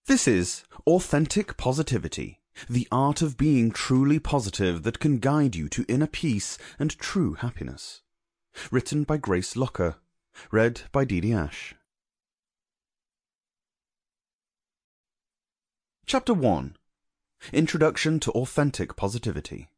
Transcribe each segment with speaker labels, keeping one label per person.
Speaker 1: This is Authentic Positivity, the art of being truly positive that can guide you to inner peace and true happiness. Written by Grace Locker. Read by Didi Ash. Chapter 1. Introduction to Authentic Positivity.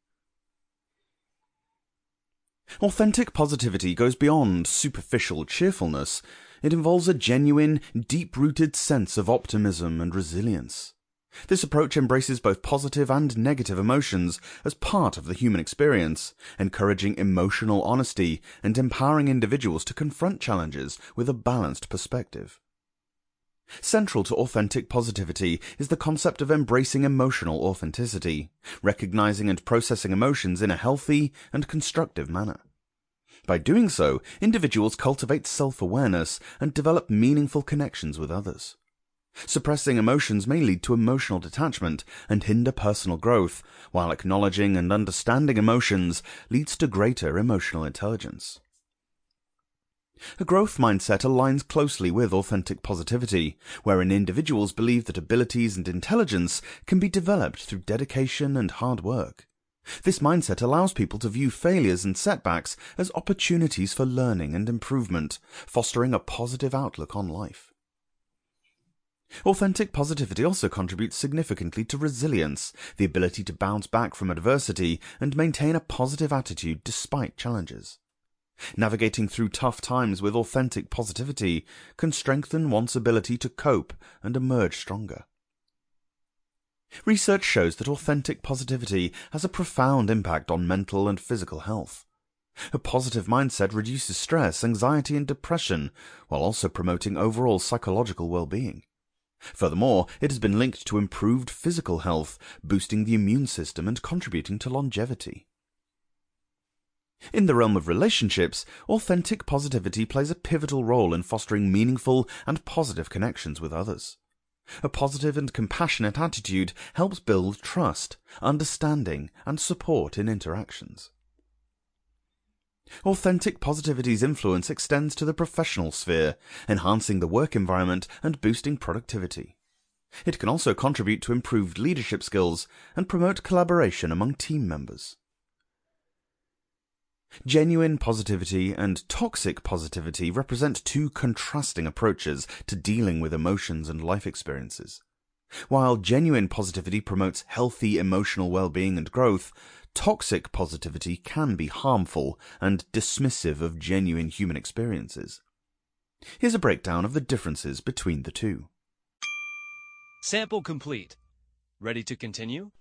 Speaker 1: Authentic positivity goes beyond superficial cheerfulness. It involves a genuine, deep-rooted sense of optimism and resilience. This approach embraces both positive and negative emotions as part of the human experience, encouraging emotional honesty and empowering individuals to confront challenges with a balanced perspective. Central to authentic positivity is the concept of embracing emotional authenticity, recognizing and processing emotions in a healthy and constructive manner. By doing so, individuals cultivate self-awareness and develop meaningful connections with others. Suppressing emotions may lead to emotional detachment and hinder personal growth, while acknowledging and understanding emotions leads to greater emotional intelligence. A growth mindset aligns closely with authentic positivity, wherein individuals believe that abilities and intelligence can be developed through dedication and hard work. This mindset allows people to view failures and setbacks as opportunities for learning and improvement, fostering a positive outlook on life. Authentic positivity also contributes significantly to resilience, the ability to bounce back from adversity and maintain a positive attitude despite challenges. Navigating through tough times with authentic positivity can strengthen one's ability to cope and emerge stronger. Research shows that authentic positivity has a profound impact on mental and physical health. A positive mindset reduces stress, anxiety, and depression, while also promoting overall psychological well-being. Furthermore, it has been linked to improved physical health, boosting the immune system and contributing to longevity. In the realm of relationships, authentic positivity plays a pivotal role in fostering meaningful and positive connections with others. A positive and compassionate attitude helps build trust, understanding, and support in interactions. Authentic positivity's influence extends to the professional sphere, enhancing the work environment and boosting productivity. It can also contribute to improved leadership skills and promote collaboration among team members. Genuine positivity and toxic positivity represent two contrasting approaches to dealing with emotions and life experiences. While genuine positivity promotes healthy emotional well-being and growth, toxic positivity can be harmful and dismissive of genuine human experiences. Here's a breakdown of the differences between the two.
Speaker 2: Sample complete. Ready to continue?